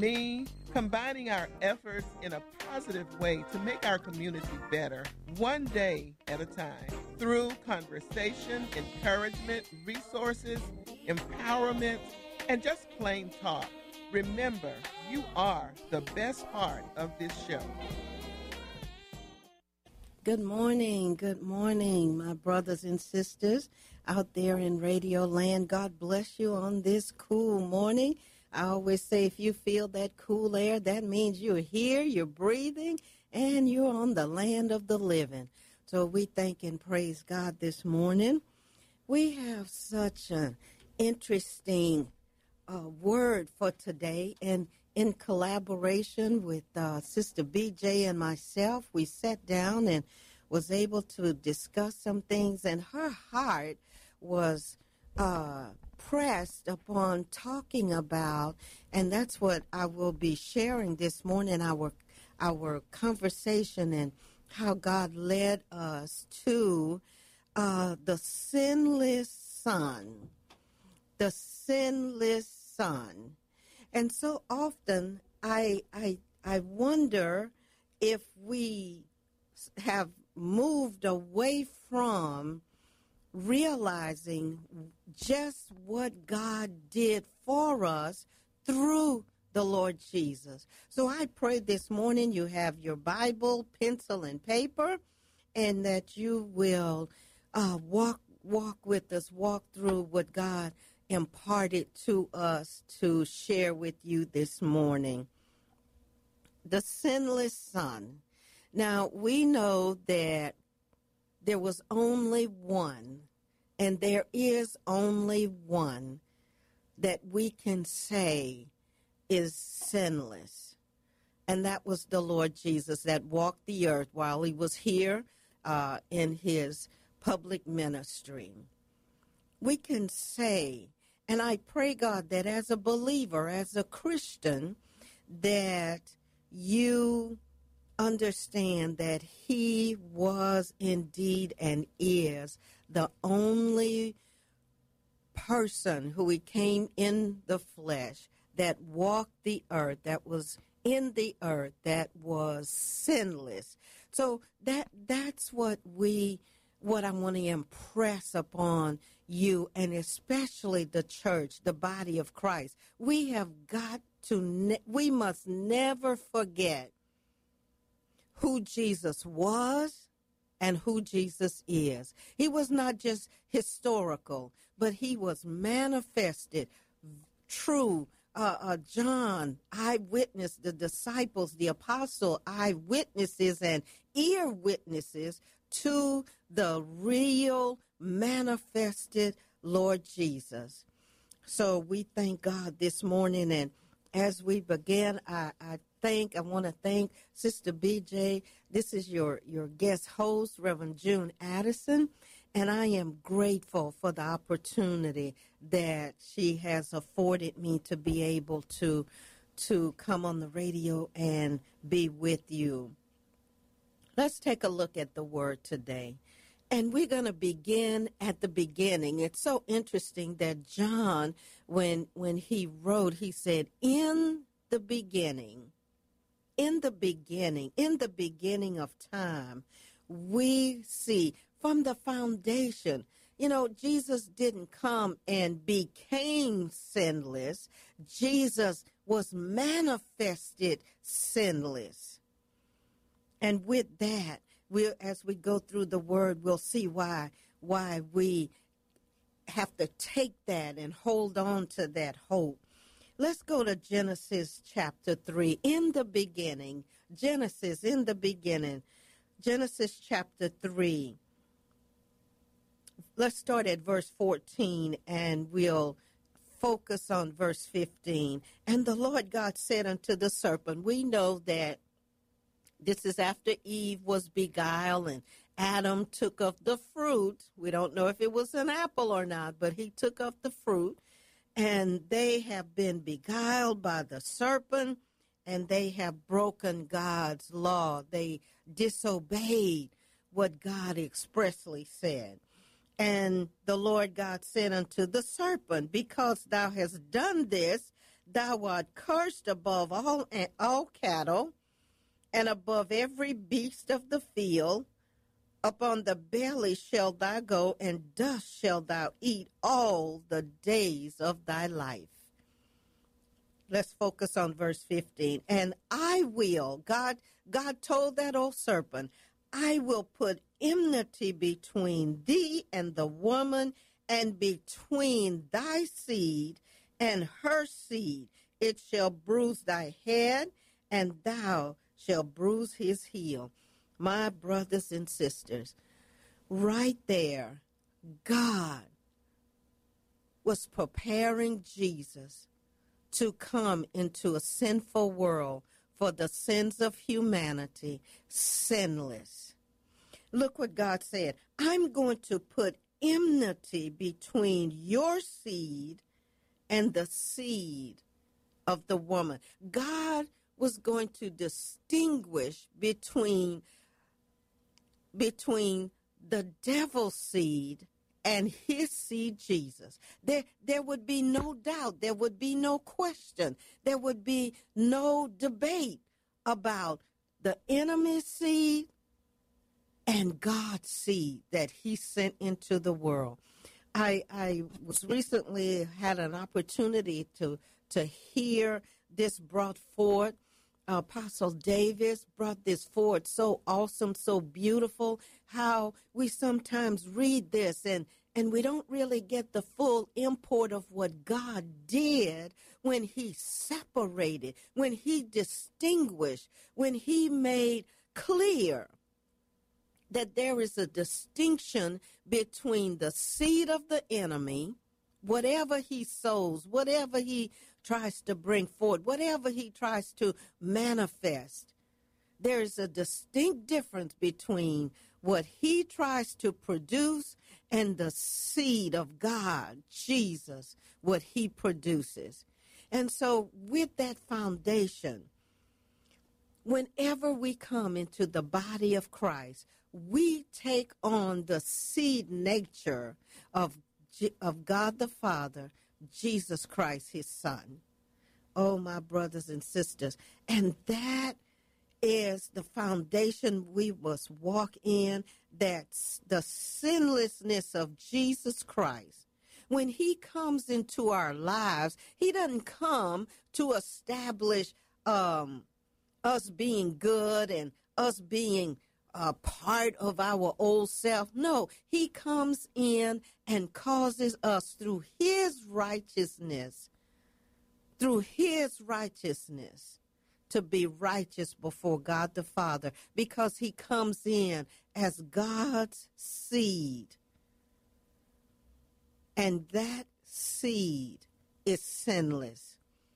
me, combining our efforts in a positive way to make our community better, one day at a time, through conversation, encouragement, resources, empowerment, and just plain talk. Remember, you are the best part of this show. Good morning, my brothers and sisters out there in Radio Land. God bless you on this cool morning. I always say if you feel that cool air, that means you're here, you're breathing, and you're on the land of the living. So we thank and praise God this morning. We have such an interesting word for today, and in collaboration with Sister BJ and myself, we sat down and was able to discuss some things, and her heart was pressed upon talking about, and that's what I will be sharing this morning, our conversation and how God led us to the sinless Son. The sinless Son. And so often I wonder if we have moved away from realizing just what God did for us through the Lord Jesus. So I pray this morning you have your Bible, pencil, and paper, and that you will walk with us, walk through what God imparted to us to share with you this morning. The sinless Son. Now, we know that there was only one, and there is only one that we can say is sinless. And that was the Lord Jesus that walked the earth while he was here in his public ministry. We can say, and I pray, God, that as a believer, as a Christian, that you understand that he was indeed and is the only person who he came in the flesh, that walked the earth, that was in the earth, that was sinless. So that's what I want to impress upon you, and especially the church, the body of Christ. We have got to, we must never forget who Jesus was and who Jesus is. He was not just historical, but he was manifested, true. John, eyewitness, the disciples, the apostle, eyewitnesses and ear witnesses to the real manifested Lord Jesus. So we thank God this morning, and as we begin, I want to thank Sister BJ. This is your guest host, Reverend June Addison, and I am grateful for the opportunity that she has afforded me to be able to come on the radio and be with you. Let's take a look at the word today. And we're going to begin at the beginning. It's so interesting that John, when he wrote, he said, in the beginning of time, we see from the foundation. You know, Jesus didn't come and became sinless. Jesus was manifested sinless. And with that, as we go through the word, we'll see why we have to take that and hold on to that hope. Let's go to Genesis chapter 3. In the beginning, Genesis chapter 3. Let's start at verse 14 and we'll focus on verse 15. And the Lord God said unto the serpent, we know that this is after Eve was beguiled and Adam took of the fruit. We don't know if it was an apple or not, but he took of the fruit. And they have been beguiled by the serpent, and they have broken God's law. They disobeyed what God expressly said. And the Lord God said unto the serpent, because thou hast done this, Thou art cursed above all cattle, and above every beast of the field. Upon the belly shalt thou go, and dust shalt thou eat all the days of thy life. Let's focus on verse 15. And I will, God told that old serpent, I will put enmity between thee and the woman, and between thy seed and her seed. It shall bruise thy head, and thou shalt bruise his heel. My brothers and sisters, right there, God was preparing Jesus to come into a sinful world for the sins of humanity, sinless. Look what God said. I'm going to put enmity between your seed and the seed of the woman. God was going to distinguish between the devil's seed and his seed, Jesus. There would be no doubt. There would be no question. There would be no debate about the enemy's seed and God's seed that he sent into the world. I was recently had an opportunity to hear this brought forth. Apostle Davis brought this forward so awesome, so beautiful, how we sometimes read this and we don't really get the full import of what God did when he separated, when he distinguished, when he made clear that there is a distinction between the seed of the enemy, whatever he sows, whatever he tries to bring forward, whatever he tries to manifest. There is a distinct difference between what he tries to produce and the seed of God, Jesus, what he produces. And so with that foundation, whenever we come into the body of Christ, we take on the seed nature of God the Father, Jesus Christ, his son. Oh, my brothers and sisters. And that is the foundation we must walk in, that's the sinlessness of Jesus Christ. When he comes into our lives, he doesn't come to establish us being good and us being a part of our old self. No, he comes in and causes us through his righteousness, to be righteous before God the Father, because he comes in as God's seed. And that seed is sinless.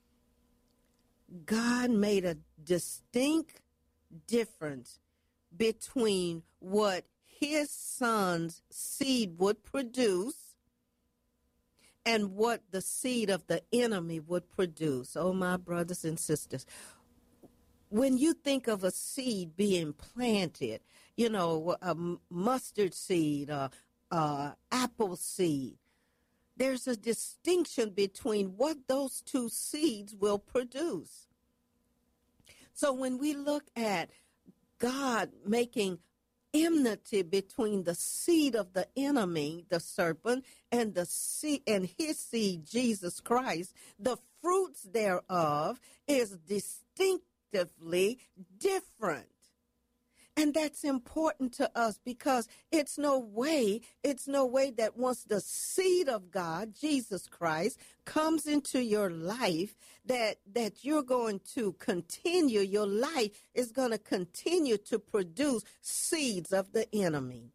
God made a distinct difference between what his son's seed would produce and what the seed of the enemy would produce. Oh, my brothers and sisters, when you think of a seed being planted, you know, a mustard seed, apple seed, there's a distinction between what those two seeds will produce. So when we look at God making enmity between the seed of the enemy, the serpent, and the seed and his seed, Jesus Christ, the fruits thereof is distinctively different. And that's important to us, because it's no way that once the seed of God, Jesus Christ, comes into your life, that you're going to continue, your life is going to continue to produce seeds of the enemy.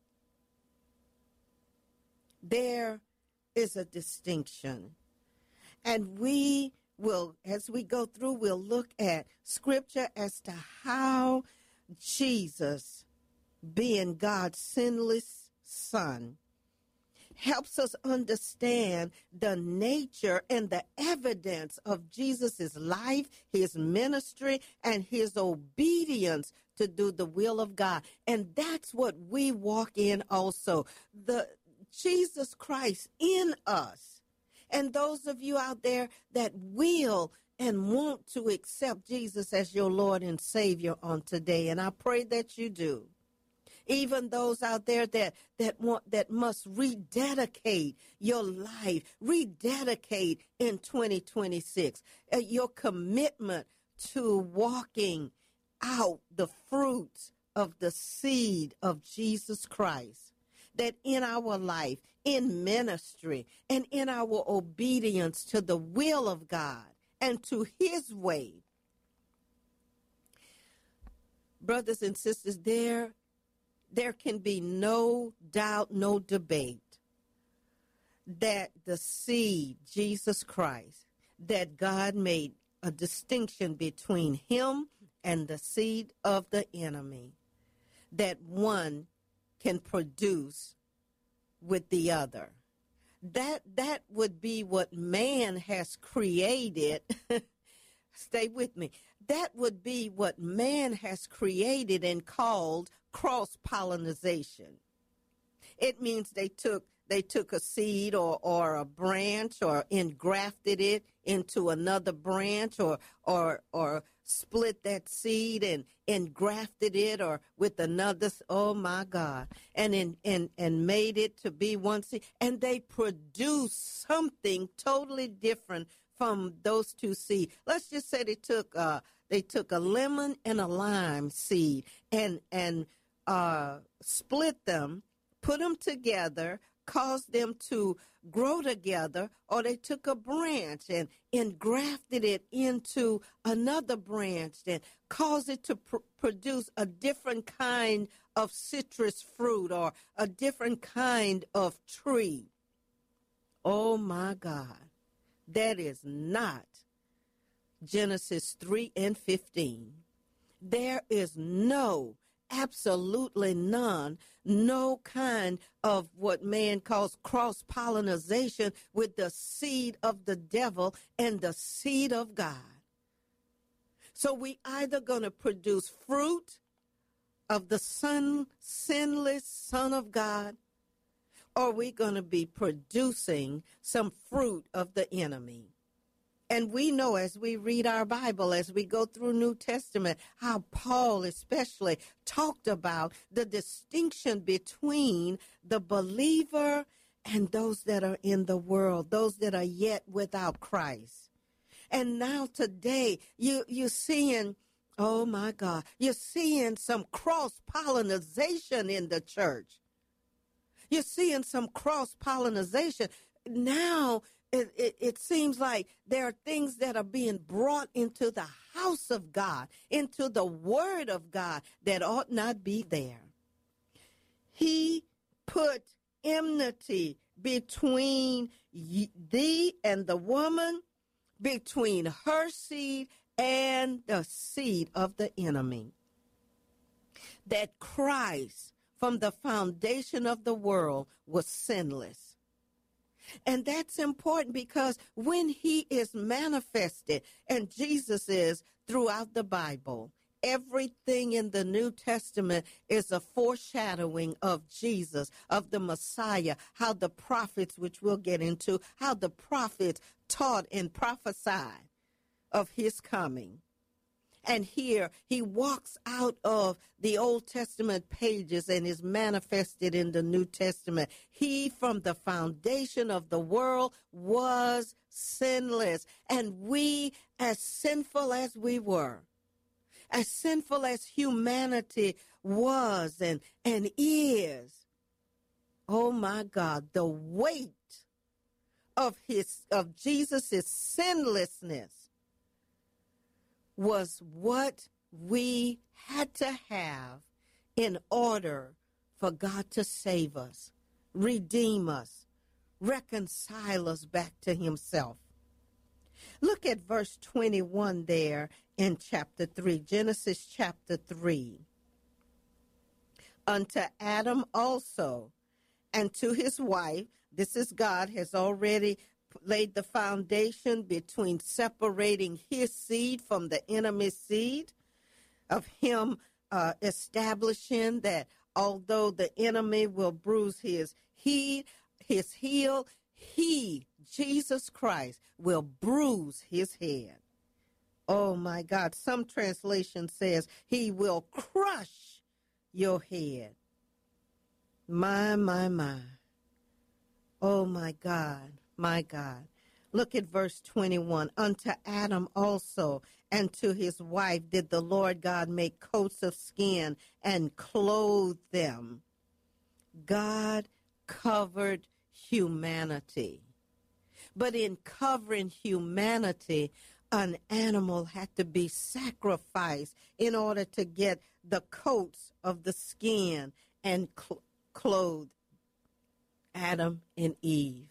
There is a distinction. And we will, as we go through, we'll look at scripture as to how Jesus, being God's sinless son, helps us understand the nature and the evidence of Jesus' life, his ministry, and his obedience to do the will of God. And that's what we walk in also. The Jesus Christ in us. And those of you out there that will and want to accept Jesus as your Lord and Savior on today. And I pray that you do. Even those out there that must rededicate your life, rededicate in 2026, your commitment to walking out the fruits of the seed of Jesus Christ, that in our life, in ministry, and in our obedience to the will of God and to his way. Brothers and sisters, there can be no doubt, no debate that the seed, Jesus Christ, that God made a distinction between him and the seed of the enemy, that one can produce with the other. That would be what man has created. Stay with me. That would be what man has created and called cross-pollination. It means they took a seed or a branch or engrafted it into another branch or split that seed and engrafted it or with another, oh my God, and made it to be one seed. And they produced something totally different from those two seeds. Let's just say they took a lemon and a lime seed and split them, put them together, caused them to grow together, or they took a branch and engrafted it into another branch and caused it to produce a different kind of citrus fruit or a different kind of tree. Oh my God, that is not Genesis 3:15. There is absolutely none, no kind of what man calls cross-pollination with the seed of the devil and the seed of God. So we either going to produce fruit of the sinless Son of God, or we're going to be producing some fruit of the enemy. And we know as we read our Bible, as we go through New Testament, how Paul especially talked about the distinction between the believer and those that are in the world, those that are yet without Christ. And now today, you're seeing, oh my God, you're seeing some cross-pollination in the church. You're seeing some cross-pollination. Now, it seems like there are things that are being brought into the house of God, into the word of God that ought not be there. He put enmity between thee and the woman, between her seed and the seed of the enemy. That Christ, from the foundation of the world, was sinless. And that's important because when he is manifested, and Jesus is throughout the Bible, everything in the New Testament is a foreshadowing of Jesus, of the Messiah, how the prophets, which we'll get into, how the prophets taught and prophesied of his coming. And here he walks out of the Old Testament pages and is manifested in the New Testament. He, from the foundation of the world, was sinless. And we, as sinful as we were, as sinful as humanity was and is, oh my God, the weight of Jesus' sinlessness was what we had to have in order for God to save us, redeem us, reconcile us back to himself. Look at verse 21 there in chapter 3, Genesis chapter 3. Unto Adam also, and to his wife, this is God, has already laid the foundation between separating his seed from the enemy's seed, of him establishing that although the enemy will bruise his heel, he, Jesus Christ, will bruise his head. Oh, my God. Some translation says he will crush your head. My, my, my. Oh, my God, my God. Look at verse 21. Unto Adam also and to his wife did the Lord God make coats of skin and clothe them. God covered humanity. But in covering humanity, an animal had to be sacrificed in order to get the coats of the skin and clothe Adam and Eve.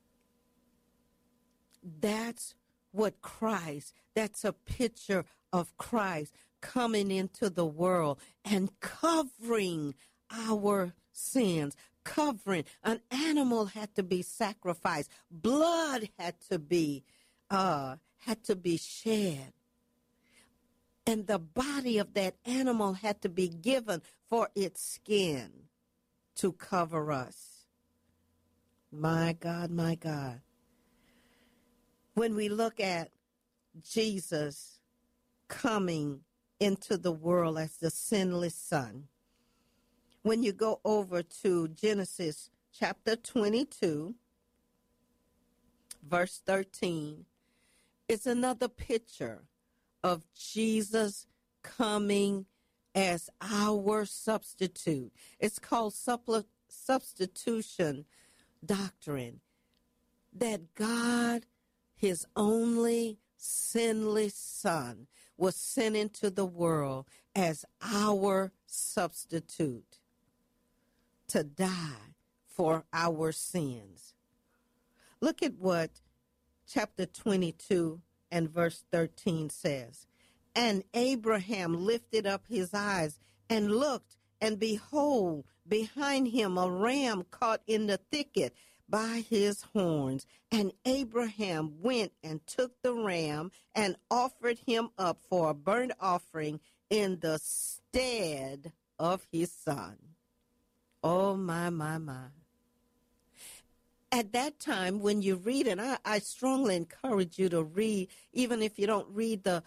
That's what Christ, that's a picture of Christ coming into the world and covering our sins. Covering. An animal had to be sacrificed. Blood had to be shed. And the body of that animal had to be given for its skin to cover us. My God, my God. When we look at Jesus coming into the world as the sinless Son, when you go over to Genesis chapter 22, verse 13, it's another picture of Jesus coming as our substitute. It's called substitution doctrine, that God, his only sinless Son, was sent into the world as our substitute to die for our sins. Look at what chapter 22 and verse 13 says. And Abraham lifted up his eyes and looked, and behold, behind him a ram caught in the thicket by his horns. And Abraham went and took the ram and offered him up for a burnt offering in the stead of his son. Oh, my, my, my. At that time, when you read, and I strongly encourage you to read, even if you don't read the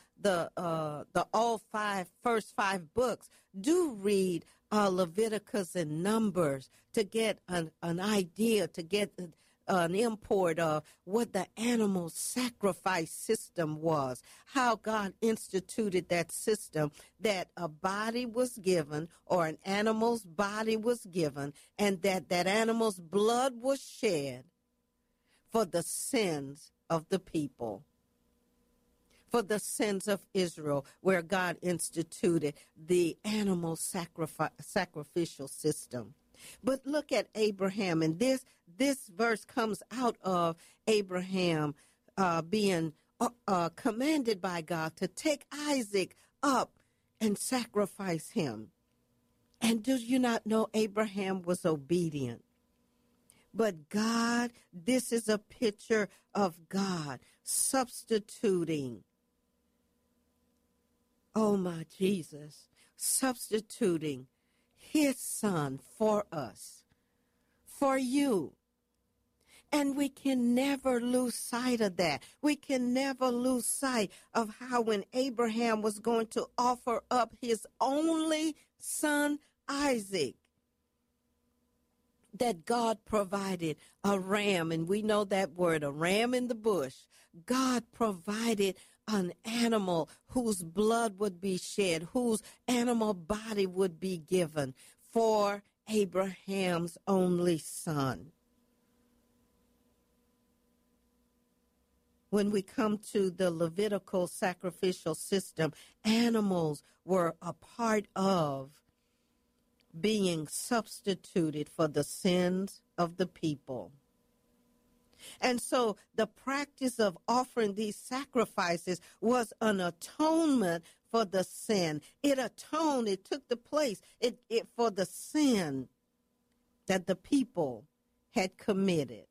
first five books, do read Leviticus and Numbers to get an idea, to get an import of what the animal sacrifice system was, how God instituted that system, that a body was given, or an animal's body was given, and that animal's blood was shed for the sins of the people, for the sins of Israel, where God instituted the animal sacrificial system. But look at Abraham, and this verse comes out of Abraham being commanded by God to take Isaac up and sacrifice him. And do you not know Abraham was obedient? But God, this is a picture of God substituting, oh my Jesus, substituting his son for us, for you. And we can never lose sight of that. We can never lose sight of how when Abraham was going to offer up his only son, Isaac, that God provided a ram, and we know that word, a ram in the bush. God provided an animal whose blood would be shed, whose animal body would be given for Abraham's only son. When we come to the Levitical sacrificial system, animals were a part of being substituted for the sins of the people. And so the practice of offering these sacrifices was an atonement for the sin. It atoned, it took the place for the sin that the people had committed.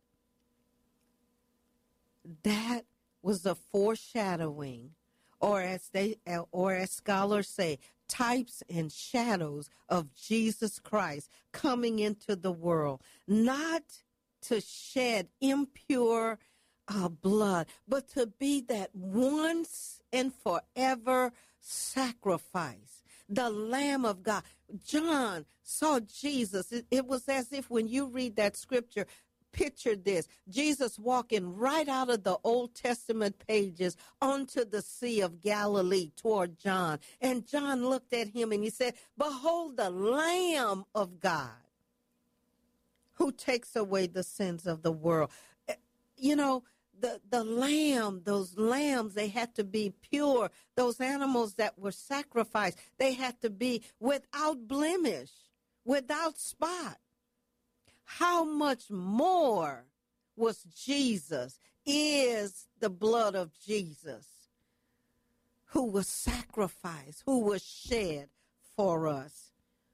That was a foreshadowing, or as scholars say, types and shadows of Jesus Christ coming into the world, not to shed impure blood, but to be that once and forever sacrifice, the Lamb of God. John saw Jesus. It was as if when you read that scripture, picture this, Jesus walking right out of the Old Testament pages onto the Sea of Galilee toward John. And John looked at him and he said, "Behold the Lamb of God who takes away the sins of the world." You know, the lamb, those lambs, they had to be pure. Those animals that were sacrificed, they had to be without blemish, without spot. How much more was Jesus, is the blood of Jesus, who was sacrificed, who was shed for us.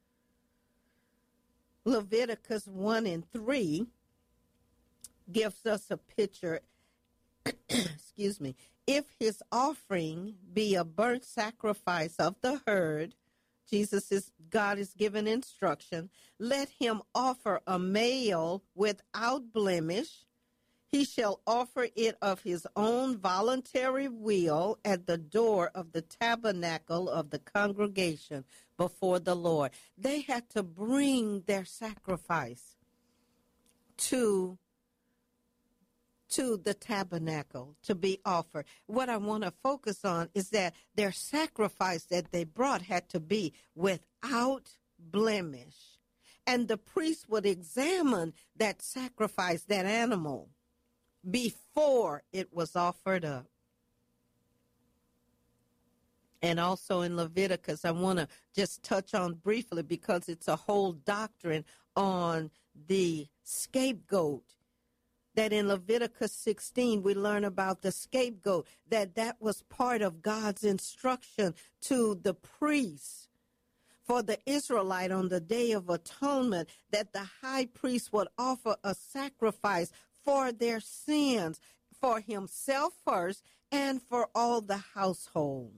Leviticus 1:3 gives us a picture. Excuse me. If his offering be a burnt sacrifice of the herd, God is giving instruction, let him offer a male without blemish. He shall offer it of his own voluntary will at the door of the tabernacle of the congregation before the Lord. They had to bring their sacrifice to the tabernacle to be offered. What I want to focus on is that their sacrifice that they brought had to be without blemish. And the priest would examine that sacrifice, that animal, before it was offered up. And also in Leviticus, I want to just touch on briefly because it's a whole doctrine on the scapegoat. That in Leviticus 16, we learn about the scapegoat, that was part of God's instruction to the priests for the Israelite on the Day of Atonement, that the high priest would offer a sacrifice for their sins, for himself first, and for all the household.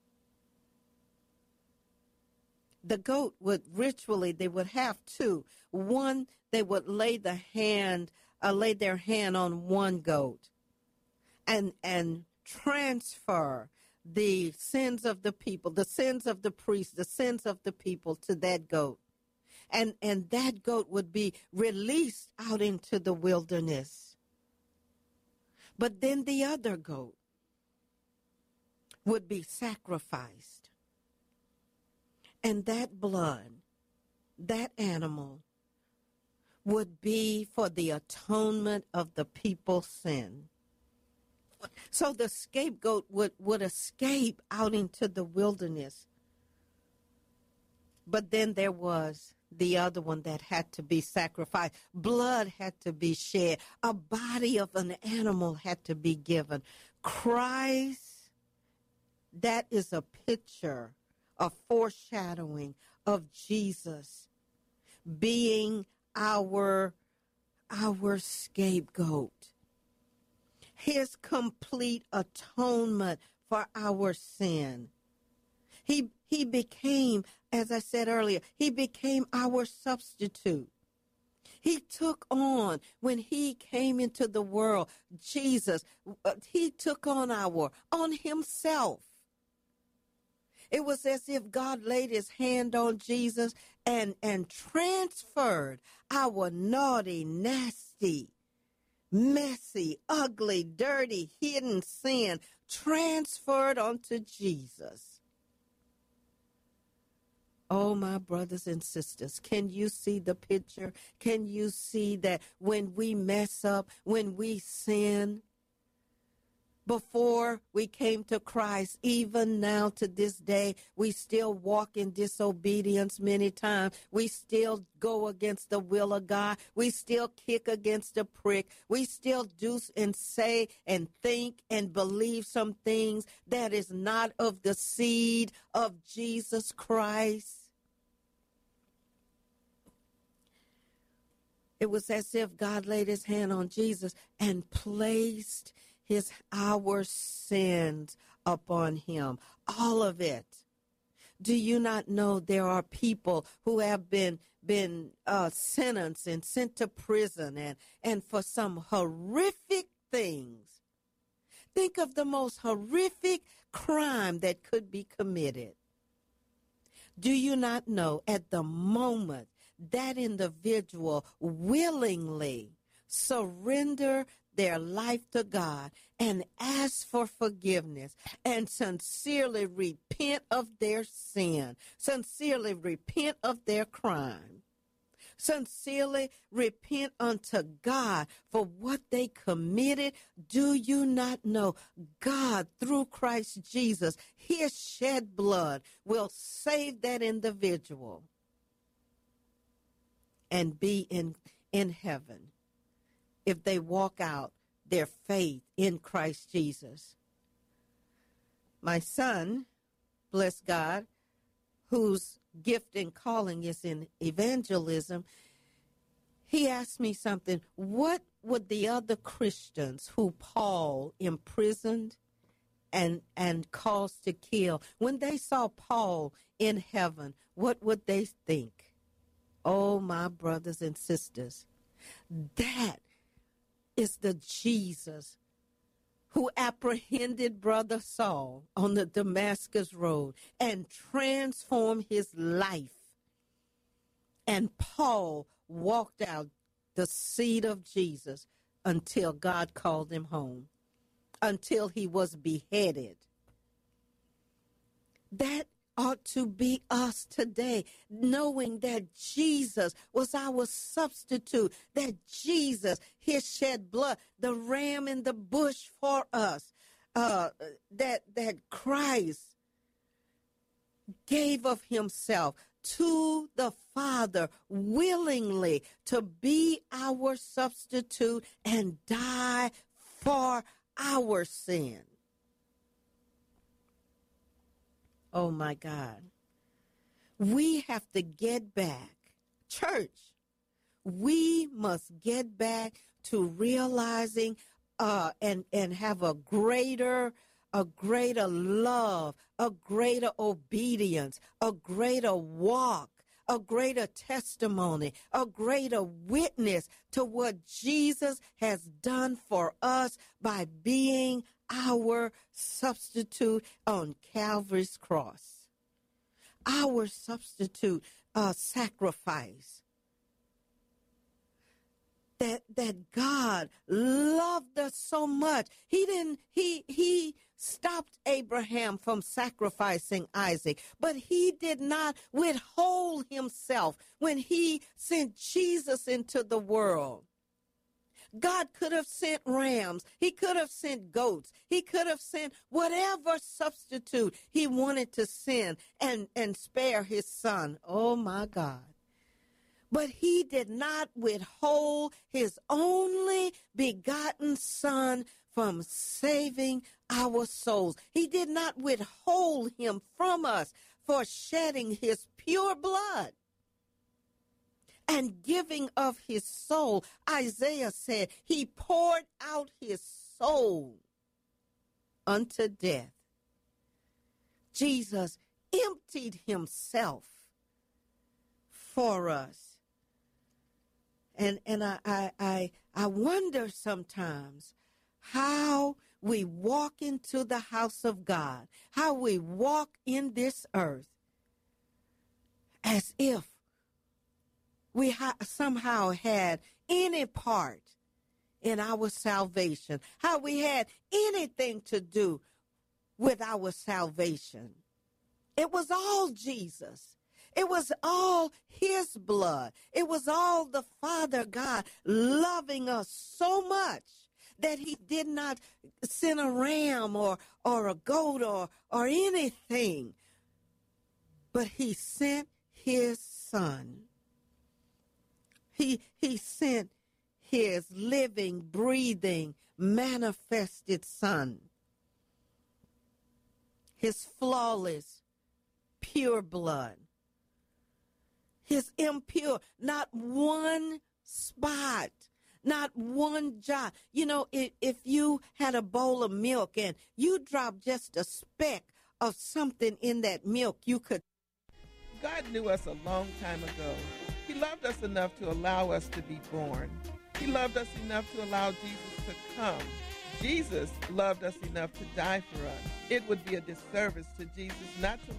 The goat would ritually, they would have two. One, they would lay their hand on one goat and transfer the sins of the people, the sins of the priests, the sins of the people to that goat. And that goat would be released out into the wilderness. But then the other goat would be sacrificed. And that blood, that animal, would be for the atonement of the people's sin. So the scapegoat would escape out into the wilderness. But then there was the other one that had to be sacrificed. Blood had to be shed. A body of an animal had to be given. Christ, that is a picture, a foreshadowing of Jesus being our scapegoat, his complete atonement for our sin. He became, as I said earlier, he became our substitute. He took on, when he came into the world, Jesus, he took on himself. It was as if God laid his hand on Jesus and transferred our naughty, nasty, messy, ugly, dirty, hidden sin, transferred onto Jesus. Oh, my brothers and sisters, can you see the picture? Can you see that when we mess up, when we sin, before we came to Christ, even now to this day, we still walk in disobedience many times. We still go against the will of God. We still kick against the prick. We still do and say and think and believe some things that is not of the seed of Jesus Christ. It was as if God laid his hand on Jesus and placed our sins upon him, all of it. Do you not know there are people who have been sentenced and sent to prison and for some horrific things. Think of the most horrific crime that could be committed. Do you not know at the moment that individual willingly surrender their life to God and ask for forgiveness and sincerely repent of their sin, sincerely repent of their crime, sincerely repent unto God for what they committed? Do you not know God, through Christ Jesus, his shed blood will save that individual and be in heaven if they walk out their faith in Christ Jesus? My son, bless God, whose gift and calling is in evangelism, he asked me something. What would the other Christians who Paul imprisoned and caused to kill, when they saw Paul in heaven, what would they think? Oh, my brothers and sisters, that is the Jesus who apprehended Brother Saul on the Damascus Road and transformed his life. And Paul walked out the seed of Jesus until God called him home, until he was beheaded. That ought to be us today, knowing that Jesus was our substitute, that Jesus, his shed blood, the ram in the bush for us, that Christ gave of himself to the Father willingly to be our substitute and die for our sin. Oh, my God. We have to get back. Church, we must get back to realizing and have a greater love, a greater obedience, a greater walk, a greater testimony, a greater witness to what Jesus has done for us by being our substitute on Calvary's cross. Our substitute sacrifice. That God loved us so much. He stopped Abraham from sacrificing Isaac, but he did not withhold himself when he sent Jesus into the world. God could have sent rams. He could have sent goats. He could have sent whatever substitute he wanted to send and spare his son. Oh, my God. But he did not withhold his only begotten son from saving our souls. He did not withhold him from us for shedding his pure blood and giving of his soul. Isaiah said he poured out his soul unto death. Jesus emptied himself for us. And I wonder sometimes how we walk into the house of God, how we walk in this earth as if we somehow had any part in our salvation, how we had anything to do with our salvation. It was all Jesus. It was all his blood. It was all the Father God loving us so much that he did not send a ram or a goat or anything, but he sent his son. He sent his living, breathing, manifested son. His flawless, pure blood. His impure, not one spot, not one jot. You know, if you had a bowl of milk and you dropped just a speck of something in that milk, you could. God knew us a long time ago. He loved us enough to allow us to be born. He loved us enough to allow Jesus to come. Jesus loved us enough to die for us. It would be a disservice to Jesus not to